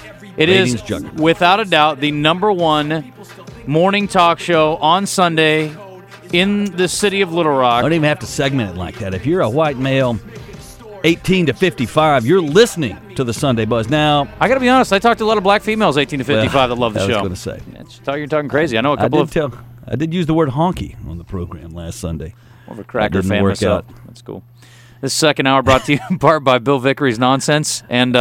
It is, without a doubt, the number one morning talk show on Sunday in the city of Little Rock. I don't even have to segment it like that. If you're a white male, 18 to 55, you're listening to the Sunday Buzz. Now, I got to be honest, I talked to a lot of black females 18 to 55 that love the show. I was going to say. I thought you're talking crazy. I know a couple I did use the word honky on the program last Sunday. More of a cracker fan myself. That's cool. This second hour brought to you in part by Bill Vickery's Nonsense. And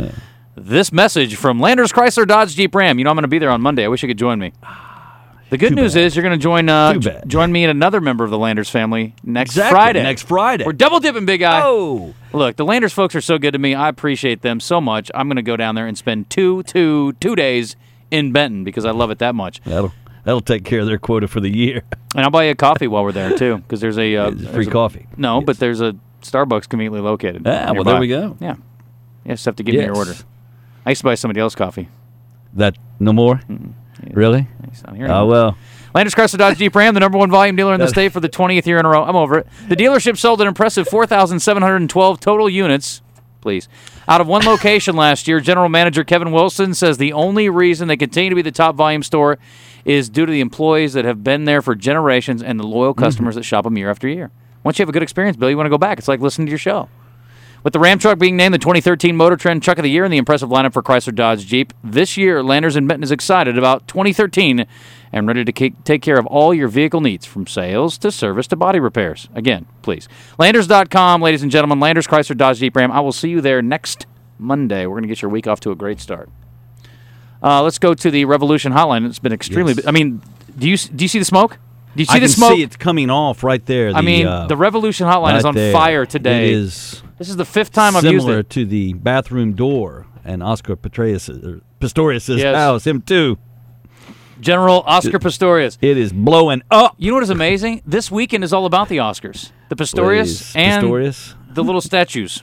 this message from Landers Chrysler Dodge Jeep Ram. You know I'm going to be there on Monday. I wish you could join me. The good news is you're going to join me and another member of the Landers family next Friday. Next Friday. We're double dipping, big guy. Oh. Look, the Landers folks are so good to me. I appreciate them so much. I'm going to go down there and spend two days in Benton because I love it that much. That'll take care of their quota for the year. And I'll buy you a coffee while we're there, too, because there's a... free coffee. No, but there's a Starbucks conveniently located. Ah, well, there we go. Yeah. You just have to give me your order. I used to buy somebody else coffee. That no more? Mm-hmm. Yeah. Really? Oh, well. Landers Chrysler Dodge Jeep Ram, the number one volume dealer in the state for the 20th year in a row. I'm over it. The dealership sold an impressive 4,712 total units, please, out of one location last year. General Manager Kevin Wilson says the only reason they continue to be the top volume store is due to the employees that have been there for generations and the loyal customers that shop them year after year. Once you have a good experience, Bill, you want to go back. It's like listening to your show. With the Ram truck being named the 2013 Motor Trend Truck of the Year and the impressive lineup for Chrysler Dodge Jeep, this year Landers in Benton is excited about 2013 and ready to take care of all your vehicle needs, from sales to service to body repairs. Again, please. Landers.com, ladies and gentlemen. Landers, Chrysler Dodge Jeep Ram. I will see you there next Monday. We're going to get your week off to a great start. Let's go to the Revolution Hotline. It's been extremely... I mean, do you see the smoke? Do you see the smoke? I can see it's coming off right there. The Revolution Hotline is on fire today. It is. This is the fifth time I've used it. Similar to the bathroom door and Oscar Pistorius' house, him too. General Oscar Pistorius. It is blowing up. You know what is amazing? This weekend is all about the Oscars. The Pistorius and the little statues.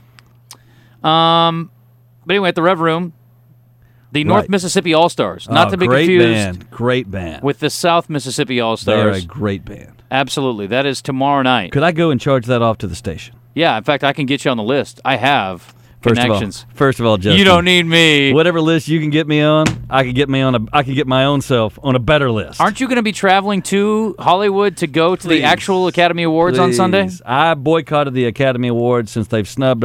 But anyway, at the Rev Room, the North Mississippi All-Stars. Not to be confused. Great band. With the South Mississippi All-Stars. They're a great band. Absolutely. That is tomorrow night. Could I go and charge that off to the station? Yeah, in fact, I can get you on the list. I have connections. First of all, Justin, you don't need me. Whatever list you can get me on, I can get my own self on a better list. Aren't you going to be traveling to Hollywood to go to the actual Academy Awards on Sunday? I boycotted the Academy Awards since they've snubbed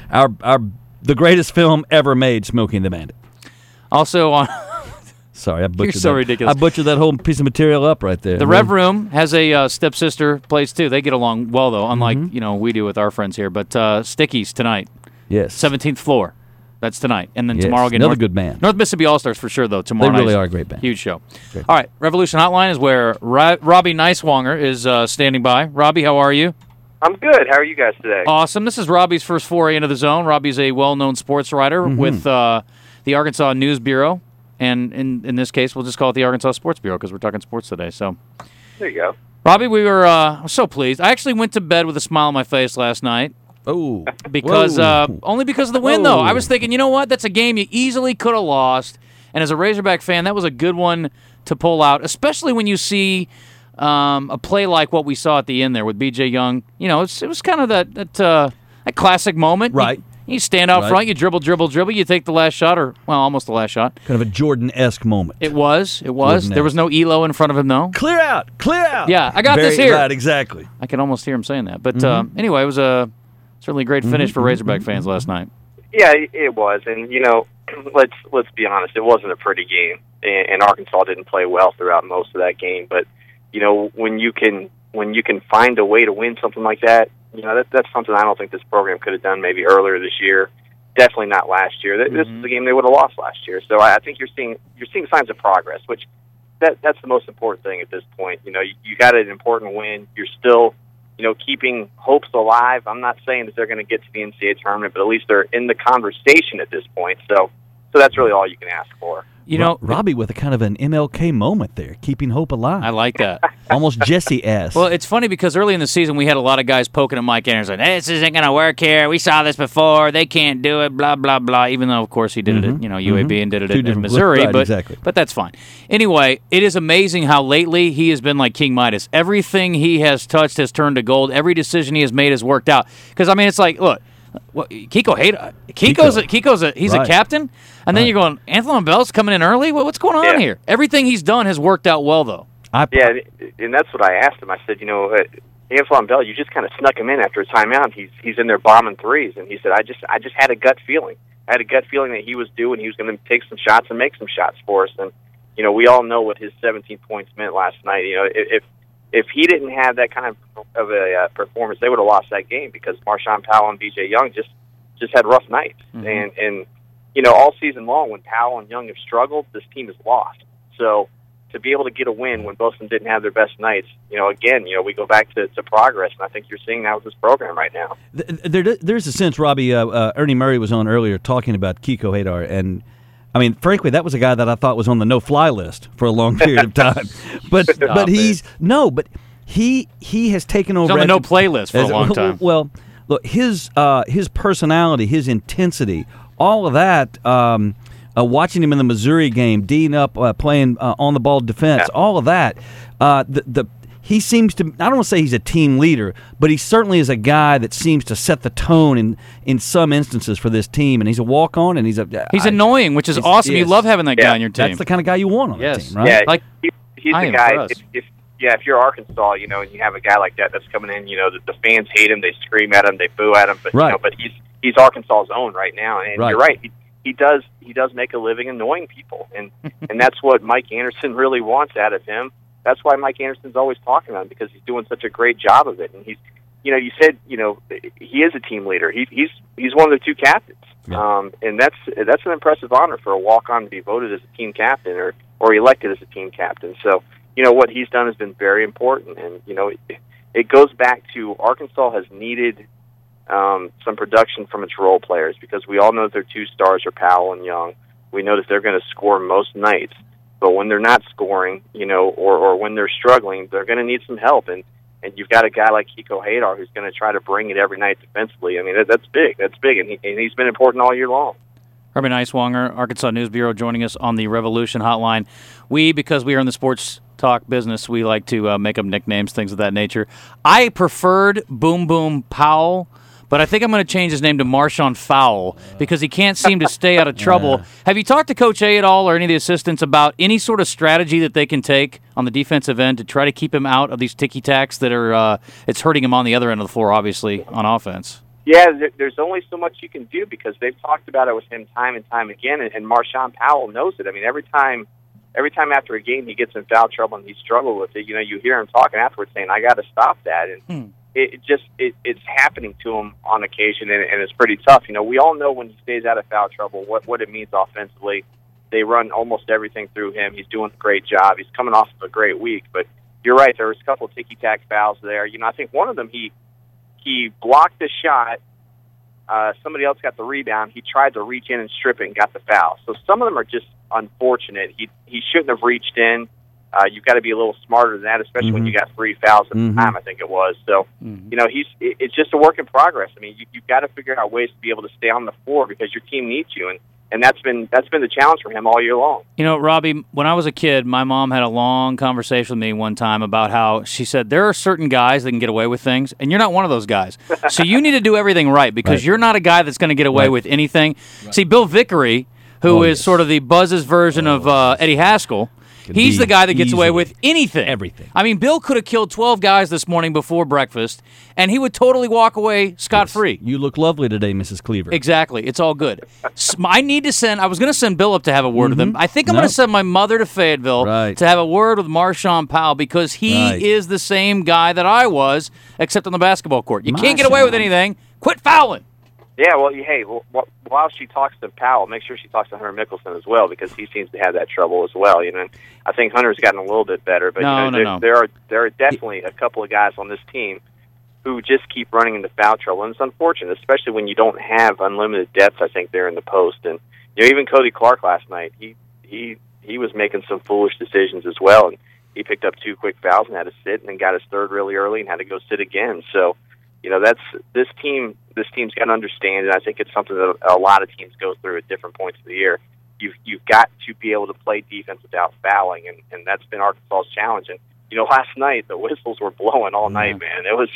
the greatest film ever made, Smokey and the Bandit. Also on. Sorry, I butchered You're so ridiculous. I butchered that whole piece of material up right there. The Rev Room has a stepsister place, too. They get along well, though, unlike we do with our friends here. But Stickies tonight. Yes. 17th Floor. That's tonight. And then tomorrow again. Another good band. North Mississippi All-Stars for sure, though, tomorrow night. They really are a great band. Huge show. Great. All right, Revolution Hotline is where Robbie Nicewonger is standing by. Robbie, how are you? I'm good. How are you guys today? Awesome. This is Robbie's first foray into the zone. Robbie's a well-known sports writer with the Arkansas News Bureau. And in this case, we'll just call it the Arkansas Sports Bureau because we're talking sports today. So there you go. Robbie, we were so pleased. I actually went to bed with a smile on my face last night. Oh. Because only because of the win, though. I was thinking, you know what? That's a game you easily could have lost. And as a Razorback fan, that was a good one to pull out, especially when you see a play like what we saw at the end there with B.J. Young. You know, it was kind of that classic moment. Right. You stand out front, you dribble, you take the last shot, or, well, almost the last shot. Kind of a Jordan-esque moment. It was. There was no Elo in front of him, though. Clear out! Yeah, I got this here. Right, exactly. I can almost hear him saying that. But anyway, it was certainly a great finish for Razorback fans last night. Yeah, it was. And, let's be honest, it wasn't a pretty game. And Arkansas didn't play well throughout most of that game. But, when you can find a way to win something like that, that's something I don't think this program could have done maybe earlier this year. Definitely not last year. This is a game they would have lost last year. So I think you're seeing signs of progress, which that's the most important thing at this point. You got an important win. You're still, keeping hopes alive. I'm not saying that they're going to get to the NCAA tournament, but at least they're in the conversation at this point. So that's really all you can ask for. Robbie with a kind of an MLK moment there, keeping hope alive. I like that. Almost Jesse-esque. Well, it's funny because early in the season we had a lot of guys poking at Mike Anderson, like, this isn't going to work here. We saw this before. They can't do it, blah, blah, blah, even though, of course, he did it at UAB and did it in Missouri. Right, exactly. But that's fine. Anyway, it is amazing how lately he has been like King Midas. Everything he has touched has turned to gold. Every decision he has made has worked out. Because, it's like, look, Well, Kiko's he's a captain, and then you're going, Anthony Bell's coming in early? What's going on here? Everything he's done has worked out well, though. Yeah, and that's what I asked him. I said, Antoine Bell, you just kind of snuck him in after a timeout. He's in there bombing threes, and he said, I just had a gut feeling. I had a gut feeling that he was going to take some shots and make some shots for us. And we all know what his 17 points meant last night. If he didn't have that kind of a performance, they would have lost that game because Marshawn Powell and B.J. Young just had rough nights. Mm-hmm. And all season long, when Powell and Young have struggled, this team has lost. So to be able to get a win when both of them didn't have their best nights, again, we go back to progress, and I think you're seeing that with this program right now. There's a sense, Robbie, Ernie Murray was on earlier talking about Kiko Hadar, and I mean, frankly, that was a guy that I thought was on the no-fly list for a long period of time. But he has taken over. He's on the no-play list for a long time. Well, look, his personality, his intensity, all of that. Watching him in the Missouri game, D'ing up, playing on-the-ball defense, all of that. He seems to, I don't want to say he's a team leader, but he certainly is a guy that seems to set the tone in some instances for this team. And he's a walk-on, and he's annoying, which is awesome. You love having that guy on your team. That's the kind of guy you want on the team, right? Yeah, he's the guy. If you're Arkansas, and you have a guy like that's coming in, the fans hate him, they scream at him, they boo at him, but but he's Arkansas's own right now, and you're right. He does make a living annoying people, and that's what Mike Anderson really wants out of him. That's why Mike Anderson's always talking about him, because he's doing such a great job of it. And he's, you said, he is a team leader. He's one of the two captains, and that's an impressive honor for a walk-on to be voted as a team captain or elected as a team captain. So what he's done has been very important, and it goes back to Arkansas has needed some production from its role players, because we all know that their two stars are Powell and Young. We know that they're going to score most nights, but when they're not scoring, or when they're struggling, they're going to need some help. And you've got a guy like Kiko Hadar who's going to try to bring it every night defensively. I mean, that's big. That's big, and he's been important all year long. Herbie Neiswanger, Arkansas News Bureau, joining us on the Revolution Hotline. Because we are in the sports talk business, we like to make up nicknames, things of that nature. I preferred Boom Boom Powell, but I think I'm going to change his name to Marshawn Foul because he can't seem to stay out of trouble. Have you talked to Coach A at all, or any of the assistants, about any sort of strategy that they can take on the defensive end to try to keep him out of these ticky-tacks that are it's hurting him on the other end of the floor, obviously, on offense? Yeah, there's only so much you can do, because they've talked about it with him time and time again, and Marshawn Powell knows it. I mean, every time after a game he gets in foul trouble and he struggles with it, you hear him talking afterwards saying, I got to stop that. And it's happening to him on occasion, and it's pretty tough. We all know when he stays out of foul trouble what it means offensively. They run almost everything through him. He's doing a great job. He's coming off of a great week. But you're right, there was a couple of ticky-tack fouls there. I think one of them he blocked the shot. Somebody else got the rebound. He tried to reach in and strip it and got the foul. So some of them are just unfortunate. He shouldn't have reached in. You've got to be a little smarter than that, especially when you got 3 fouls at the time, I think it was. So, it's just a work in progress. I mean, you've got to figure out ways to be able to stay on the floor because your team needs you, and that's been the challenge for him all year long. Robbie, when I was a kid, my mom had a long conversation with me one time about how she said there are certain guys that can get away with things, and you're not one of those guys. So you need to do everything right, because you're not a guy that's going to get away with anything. Right. See, Bill Vickery, who is sort of the Buzz's version of Eddie Haskell, he's the guy that gets away with anything. Everything. I mean, Bill could have killed 12 guys this morning before breakfast, and he would totally walk away scot-free. You look lovely today, Mrs. Cleaver. Exactly. It's all good. I was going to send Bill up to have a word with him. I think I'm going to send my mother to Fayetteville to have a word with Marshawn Powell, because he is the same guy that I was, except on the basketball court. You can't get away with anything. Quit fouling. Yeah, well, hey, while she talks to Powell, make sure she talks to Hunter Mickelson as well, because he seems to have that trouble as well. I think Hunter's gotten a little bit better, but there are definitely a couple of guys on this team who just keep running into foul trouble, and it's unfortunate, especially when you don't have unlimited depth. I think there in the post, and even Cody Clark last night, he was making some foolish decisions as well, and he picked up 2 quick fouls and had to sit, and then got his third really early and had to go sit again. So. That's this team. This team's got to understand, and I think it's something that a lot of teams go through at different points of the year. You've got to be able to play defense without fouling, and that's been Arkansas's challenge. And last night the whistles were blowing all night, man. It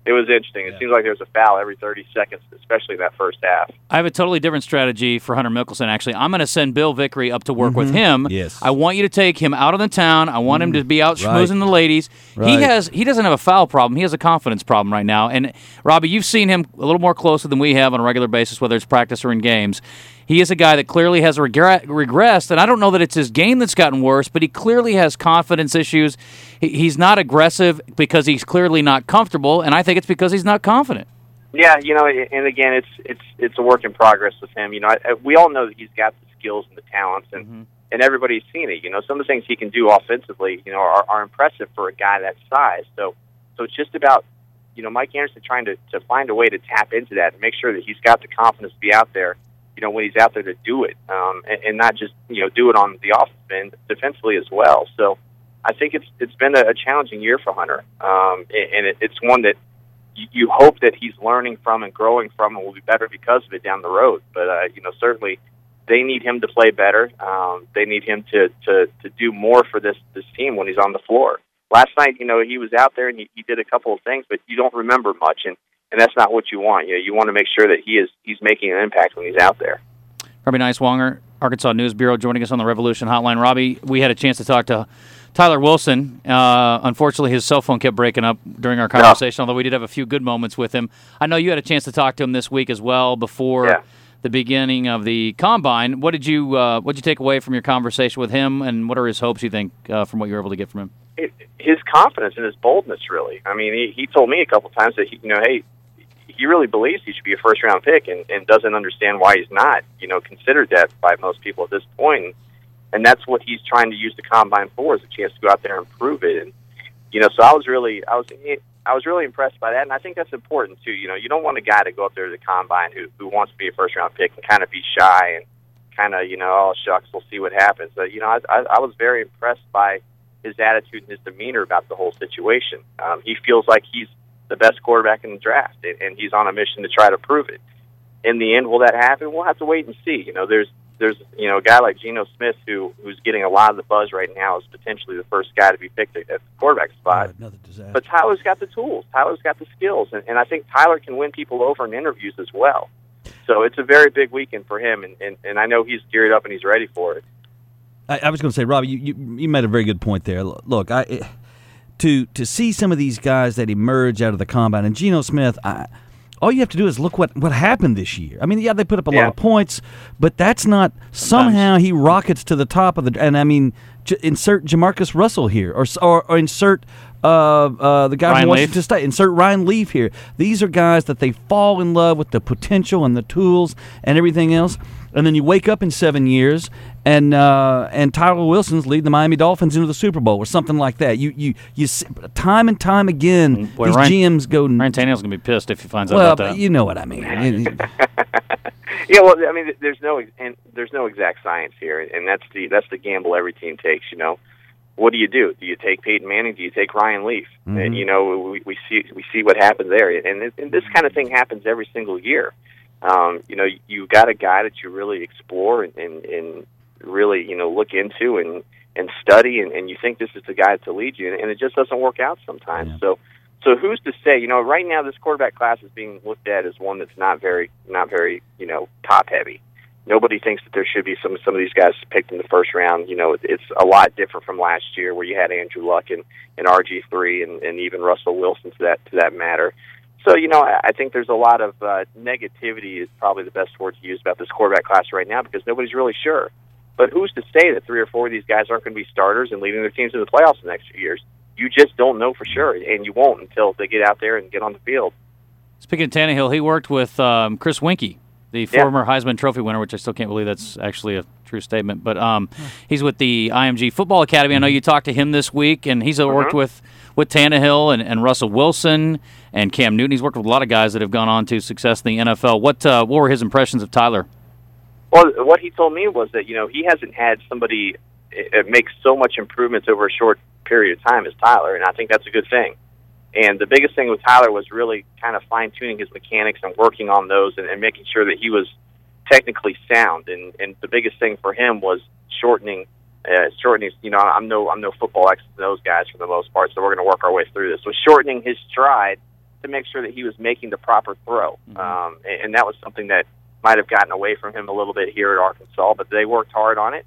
It was interesting. It seems like there was a foul every 30 seconds, especially in that first half. I have a totally different strategy for Hunter Mickelson, actually. I'm going to send Bill Vickery up to work with him. Yes. I want you to take him out of the town. I want him to be out schmoozing the ladies. Right. He doesn't have a foul problem. He has a confidence problem right now. And, Robbie, you've seen him a little more closely than we have on a regular basis, whether it's practice or in games. He is a guy that clearly has regressed, and I don't know that it's his game that's gotten worse, but he clearly has confidence issues. He's not aggressive because he's clearly not comfortable, and I think it's because he's not confident. Yeah, and again, it's a work in progress with him. We all know that he's got the skills and the talents, and everybody's seen it. Some of the things he can do offensively, are impressive for a guy that size. So it's just about, Mike Anderson trying to find a way to tap into that and make sure that he's got the confidence to be out there, when he's out there to do it, and not just, do it on the offense end, defensively as well. So I think it's been a challenging year for Hunter, and it's one that you hope that he's learning from and growing from and will be better because of it down the road. But, certainly they need him to play better. They need him to do more for this team when he's on the floor. Last night, he was out there and he did a couple of things, but you don't remember much, and that's not what you want. You want to make sure that he's making an impact when he's out there. Robbie Neiswanger, Arkansas News Bureau, joining us on the Revolution Hotline. Robbie, we had a chance to talk to Tyler Wilson. Unfortunately, his cell phone kept breaking up during our conversation, although we did have a few good moments with him. I know you had a chance to talk to him this week as well before the beginning of the Combine. What did you take away from your conversation with him, and what are his hopes, you think, from what you were able to get from him? His confidence and his boldness, really. I mean, he told me a couple times that, hey, he really believes he should be a first-round pick and doesn't understand why he's not, considered that by most people at this point. And that's what he's trying to use the Combine for, is a chance to go out there and prove it. And, so I was really impressed by that, and I think that's important, too. You don't want a guy to go up there to the Combine who wants to be a first-round pick and kind of be shy and kind of, oh, shucks, we'll see what happens. But, I was very impressed by his attitude and his demeanor about the whole situation. He feels like he's the best quarterback in the draft, and he's on a mission to try to prove it. In the end, will that happen? We'll have to wait and see. There's a guy like Geno Smith who's getting a lot of the buzz right now as potentially the first guy to be picked at the quarterback spot. Another disaster. But Tyler's got the tools. Tyler's got the skills, and I think Tyler can win people over in interviews as well. So it's a very big weekend for him, and I know he's geared up and he's ready for it. I was going to say, Robbie, you made a very good point there. Look, to see some of these guys that emerge out of the Combine, and Geno Smith, all you have to do is look what happened this year. I mean, they put up a lot of points, but that's not somehow he rockets to the top of the. And I mean, insert Jamarcus Russell here, or insert the guy Ryan from Washington Leaf. State. Insert Ryan Leaf here. These are guys that they fall in love with the potential and the tools and everything else. And then you wake up in 7 years, and Tyler Wilson's leading the Miami Dolphins into the Super Bowl or something like that. You see, time and time again, these GMs go. Ryan Tannehill's gonna be pissed if he finds out Well, about that. but you know what I mean. Yeah, well, I mean, there's no exact science here, and that's the gamble every team takes. What do? Do you take Peyton Manning? Do you take Ryan Leaf? And we see what happens there, and this kind of thing happens every single year. You got a guy that you really explore and really look into and study, and you think this is the guy to lead you, and it just doesn't work out sometimes. Yeah. So who's to say? Right now this quarterback class is being looked at as one that's not very top heavy. Nobody thinks that there should be some of these guys picked in the first round. It's a lot different from last year where you had Andrew Luck and RG3 and even Russell Wilson to that matter. So, I think there's a lot of negativity is probably the best word to use about this quarterback class right now because nobody's really sure. But who's to say that 3 or 4 of these guys aren't going to be starters and leading their teams to the playoffs in the next few years? You just don't know for sure, and you won't until they get out there and get on the field. Speaking of Tannehill, he worked with Chris Winkie, the former Heisman Trophy winner, which I still can't believe that's actually a true statement. But he's with the IMG Football Academy. I know you talked to him this week, and he's worked with Tannehill and Russell Wilson and Cam Newton. He's worked with a lot of guys that have gone on to success in the NFL. What were his impressions of Tyler? Well, what he told me was that, he hasn't had somebody make so much improvements over a short period of time as Tyler, and I think that's a good thing. And the biggest thing with Tyler was really kind of fine-tuning his mechanics and working on those and making sure that he was technically sound. And the biggest thing for him was shortening. I'm no football expert than those guys for the most part, so we're going to work our way through this. So shortening his stride to make sure that he was making the proper throw. And that was something that might have gotten away from him a little bit here at Arkansas, but they worked hard on it.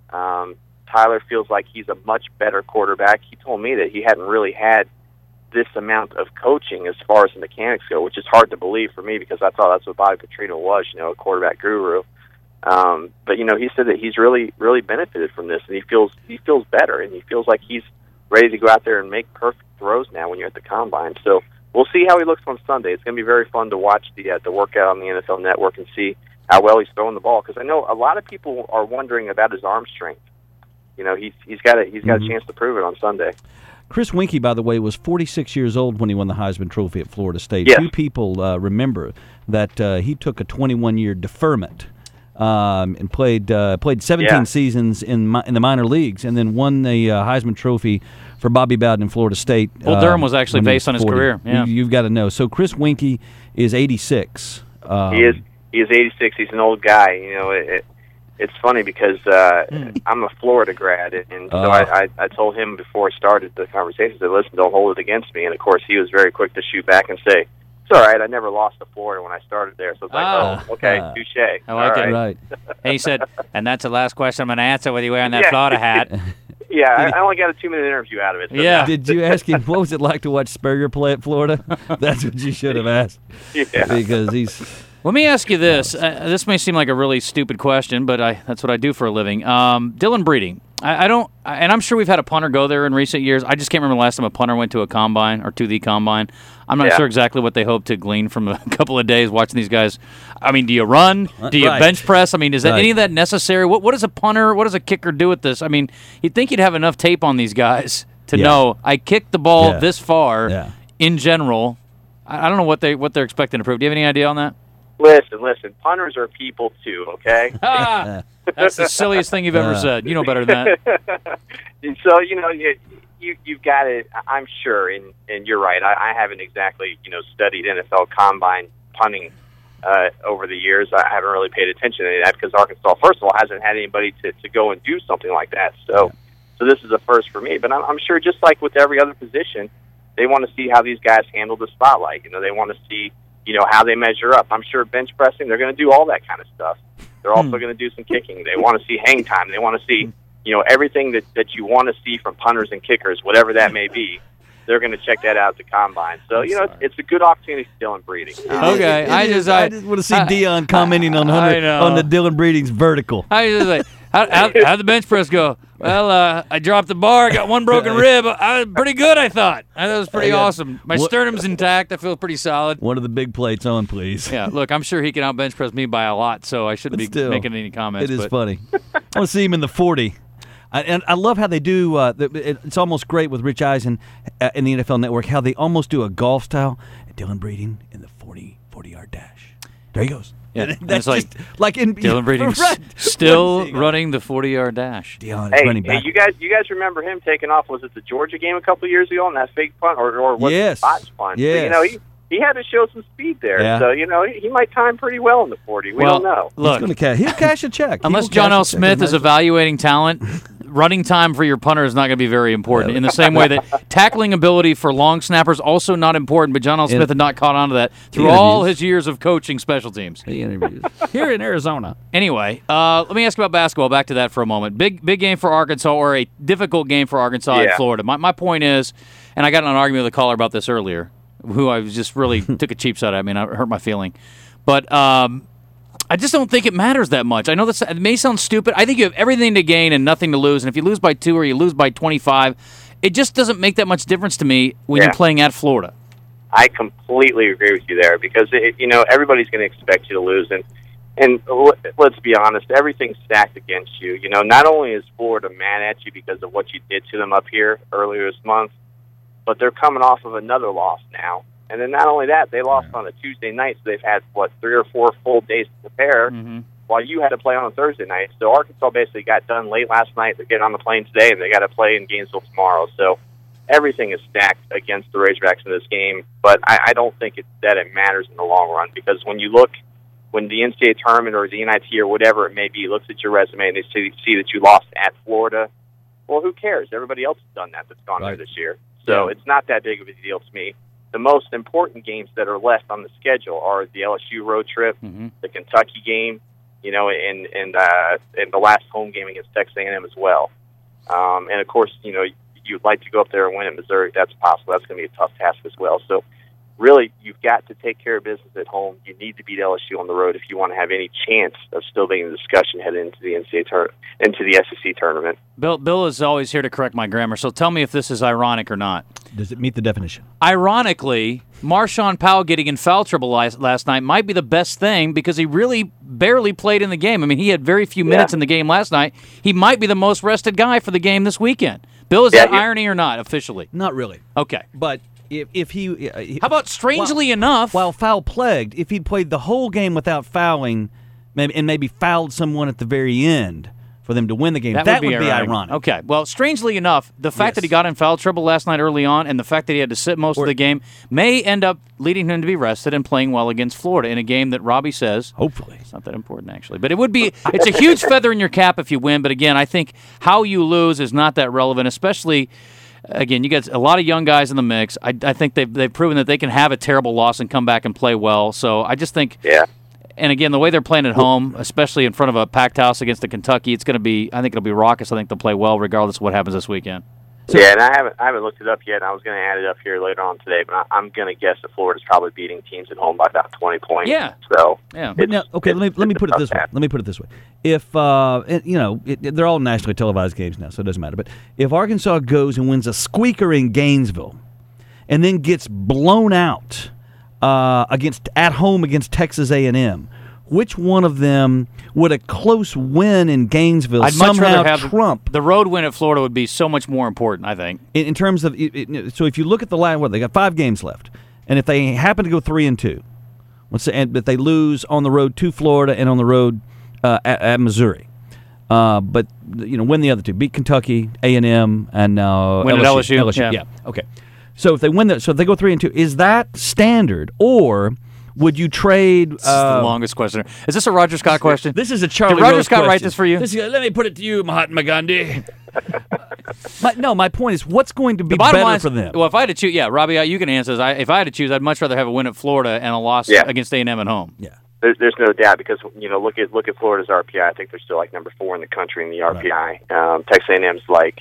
Tyler feels like he's a much better quarterback. He told me that he hadn't really had this amount of coaching as far as the mechanics go, which is hard to believe for me because I thought that's what Bobby Petrino was, a quarterback guru. But he said that he's really, really benefited from this, and he feels better, and he feels like he's ready to go out there and make perfect throws now when you're at the combine. So we'll see how he looks on Sunday. It's going to be very fun to watch the workout on the NFL Network and see how well he's throwing the ball, because I know a lot of people are wondering about his arm strength. He's got a chance to prove it on Sunday. Chris Weinke, by the way, was 46 years old when he won the Heisman Trophy at Florida State. Yes. Few people remember that he took a 21-year deferment and played 17 seasons in the minor leagues, and then won the Heisman Trophy for Bobby Bowden in Florida State. Well, Durham was actually based on his 40. career. Yeah. You've got to know. So Chris Weinke is 86. He is 86. He's an old guy. It's funny because I'm a Florida grad, and so I told him before I started the conversation, I said, listen, don't hold it against me. And, of course, he was very quick to shoot back and say, it's all right, I never lost to Florida when I started there. So it's like, okay, touche. I like it. Right. And he said, and that's the last question I'm going to answer with you wearing that Florida hat. Yeah, I only got a 2-minute interview out of it. So yeah. Did you ask him, what was it like to watch Spurrier play at Florida? That's what you should have asked. Yeah. Because he's... Let me ask you this. This may seem like a really stupid question, but that's what I do for a living. Dylan Breeding. I don't, and I'm sure we've had a punter go there in recent years. I just can't remember the last time a punter went to a combine or to the combine. I'm not sure exactly what they hope to glean from a couple of days watching these guys. I mean, do you run? Do you bench press? I mean, is that any of that necessary? What does a punter, what does a kicker do with this? I mean, you'd think you'd have enough tape on these guys to know I kicked the ball this far in general. I don't know what they're expecting to prove. Do you have any idea on that? Listen. Punters are people too, okay? That's the silliest thing you've ever said. You know better than that. So you've got it. I'm sure, and you're right. I haven't exactly studied NFL combine punting over the years. I haven't really paid attention to that because Arkansas, first of all, hasn't had anybody to go and do something like that. So this is a first for me. But I'm sure, just like with every other position, they want to see how these guys handle the spotlight. They want to see how they measure up. I'm sure bench pressing, they're going to do all that kind of stuff. They're also going to do some kicking. They want to see hang time. They want to see, everything that you want to see from punters and kickers, whatever that may be. They're going to check that out at the combine. So, it's a good opportunity for Dylan Breeding. Okay. I just want to see Dion commenting on the Dylan Breeding's vertical. How'd the bench press go? Well, I dropped the bar, got one broken rib. I was pretty good, I thought. I thought it was pretty awesome. My sternum's intact. I feel pretty solid. One of the big plates on, please. Yeah, look, I'm sure he can out bench press me by a lot, so I shouldn't be making any comments. It is funny. I want to see him in the 40. And I love how they do, it's almost great with Rich Eisen in the NFL Network, how they almost do a golf style. Dylan Breeding in the 40-yard dash. There he goes. Yeah, that's like in Dylan Breeding still running the 40-yard dash. Dion is running back. Hey, you guys remember him taking off? Was it the Georgia game a couple of years ago on that fake punt, or was it botch punt? Yes. So, he had to show some speed there. Yeah. So he might time pretty well in the 40. We don't know. Look, he'll cash a check. Unless John L. Smith is evaluating talent, running time for your punter is not going to be very important. In the same way that tackling ability for long snappers also not important, but John L. Smith had not caught on to that through all his years of coaching special teams. He interviews here in Arizona. Anyway, let me ask about basketball. Back to that for a moment. Big game for Arkansas, or a difficult game for Arkansas in Florida. My point is, and I got in an argument with a caller about this earlier, who I was just really took a cheap shot at me, and it hurt my feeling. But I just don't think it matters that much. I know it may sound stupid. I think you have everything to gain and nothing to lose. And if you lose by 2 or you lose by 25, it just doesn't make that much difference to me when you're playing at Florida. I completely agree with you there because everybody's going to expect you to lose, and let's be honest, everything's stacked against you. Not only is Florida mad at you because of what you did to them up here earlier this month, but they're coming off of another loss now. And then not only that, they lost on a Tuesday night, so they've had, 3 or 4 full days to prepare, while you had to play on a Thursday night. So Arkansas basically got done late last night. They're getting on the plane today, and they got to play in Gainesville tomorrow. So everything is stacked against the Razorbacks in this game, but I don't think that it matters in the long run, because when the NCAA tournament or the NIT or whatever it may be looks at your resume and they see that you lost at Florida, well, who cares? Everybody else has done that that's gone there this year. So it's not that big of a deal to me. the most important games that are left on the schedule are the LSU road trip, the Kentucky game, and the last home game against Texas A&M as well. And of course, you'd like to go up there and win at Missouri. That's possible. That's going to be a tough task as well. So, really, you've got to take care of business at home. You need to beat LSU on the road if you want to have any chance of still being in the discussion heading into the into the SEC tournament. Bill is always here to correct my grammar, so tell me if this is ironic or not. Does it meet the definition? Ironically, Marshawn Powell getting in foul trouble last night might be the best thing because he really barely played in the game. I mean, he had very few minutes in the game last night. He might be the most rested guy for the game this weekend. Bill, is that irony or not officially? Not really. Okay. But if he how about strangely enough, while foul-plagued, if he'd played the whole game without fouling and maybe fouled someone at the very end for them to win the game, that would be ironic. Okay. Well, strangely enough, the fact that he got in foul trouble last night early on and the fact that he had to sit most of the game may end up leading him to be rested and playing well against Florida in a game that Robbie says hopefully it's not that important actually. But it's a huge feather in your cap if you win, but again, I think how you lose is not that relevant, especially again, you got a lot of young guys in the mix. I think they've proven that they can have a terrible loss and come back and play well. So I just think and again, the way they're playing at home, especially in front of a packed house against the Kentucky, it's going to be. I think it'll be raucous. I think they'll play well regardless of what happens this weekend. And I haven't looked it up yet. I was going to add it up here later on today, but I'm going to guess that Florida's probably beating teams at home by about 20 points. Yeah. So but now, okay, let me put it this way. Let me put it this way. If they're all nationally televised games now, so it doesn't matter. But if Arkansas goes and wins a squeaker in Gainesville, and then gets blown out at home against Texas A&M, which one of them would a close win in Gainesville somehow trump? The road win at Florida would be so much more important, I think. In terms of so if you look at the line, they got 5 games left, and if they happen to go 3-2, let's say, but they lose on the road to Florida and on the road at Missouri, but win the other 2, beat Kentucky, A&M, and win at LSU. Yeah. Okay. So if they win if they go 3-2, is that standard, or would you trade? This is the longest question. Is this a Roger Scott question? This is a Charlie. Did Roger Rose Scott question. write this for you? Let me put it to you, Mahatma Gandhi. My point is, what's going to be better line for them? Well, if I had to choose, Robbie, you can answer this. If I had to choose, I'd much rather have a win at Florida and a loss against A&M at home. Yeah. There's no doubt because look at Florida's RPI. I think they're still like number 4 in the country in the RPI. Right. Texas A&M's like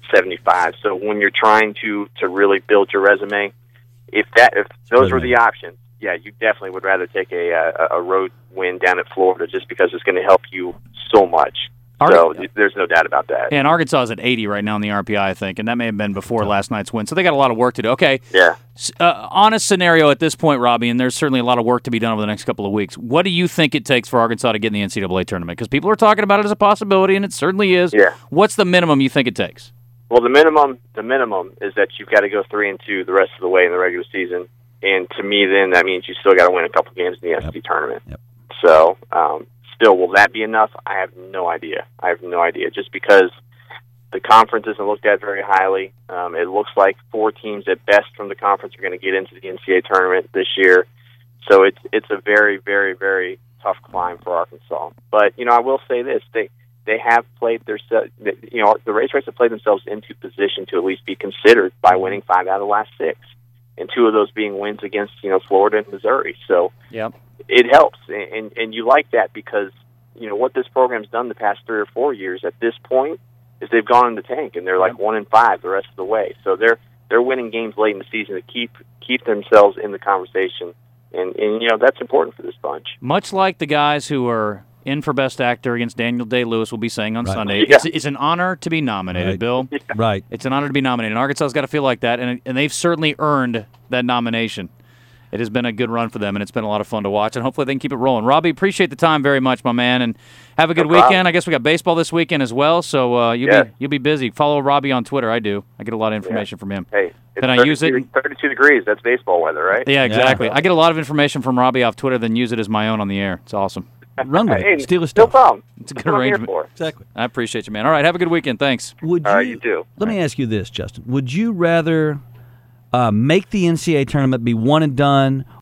75. So when you're trying to really build your resume, if those were the options, you definitely would rather take a road win down at Florida just because it's going to help you so much. So there's no doubt about that. And Arkansas is at 80 right now in the RPI, I think, and that may have been before last night's win. So they got a lot of work to do. Okay. Yeah. Honest scenario at this point, Robbie, and there's certainly a lot of work to be done over the next couple of weeks. What do you think it takes for Arkansas to get in the NCAA tournament? Because people are talking about it as a possibility, and it certainly is. Yeah. What's the minimum you think it takes? Well, the minimum is that you've got to go 3-2 the rest of the way in the regular season, and to me, then that means you still got to win a couple games in the SEC tournament. Yep. So, still, will that be enough? I have no idea. Just because the conference isn't looked at very highly. It looks like 4 teams at best from the conference are going to get into the NCAA tournament this year. So it's a very, very, very tough climb for Arkansas. But I will say this: they have played the Race Rays have played themselves into position to at least be considered by winning 5 out of the last 6, and 2 of those being wins against Florida and Missouri. So it helps, and you like that because what this program's done the past 3 or 4 years at this point is they've gone in the tank and they're like 1-5 the rest of the way. So they're winning games late in the season to keep themselves in the conversation, and that's important for this bunch. Much like the guys who are in for Best Actor against Daniel Day-Lewis will be saying on Sunday. Yeah. It's an honor to be nominated, Bill. Yeah. Right. It's an honor to be nominated. And Arkansas's got to feel like that, and they've certainly earned that nomination. It has been a good run for them, and it's been a lot of fun to watch, and hopefully they can keep it rolling. Robbie, appreciate the time very much, my man, and have a good weekend. I guess we got baseball this weekend as well, so you'll be busy. Follow Robbie on Twitter. I do. I get a lot of information from him. Hey, then I use it. 32 degrees. That's baseball weather, right? Yeah, exactly. I get a lot of information from Robbie off Twitter, then use it as my own on the air. It's awesome. Run with it. Steal his No stuff. problem. It's a good arrangement. Exactly. I appreciate you, man. All right, have a good weekend. Thanks. All right, you too. Let me ask you this, Justin. Would you rather make the NCAA tournament be one and done,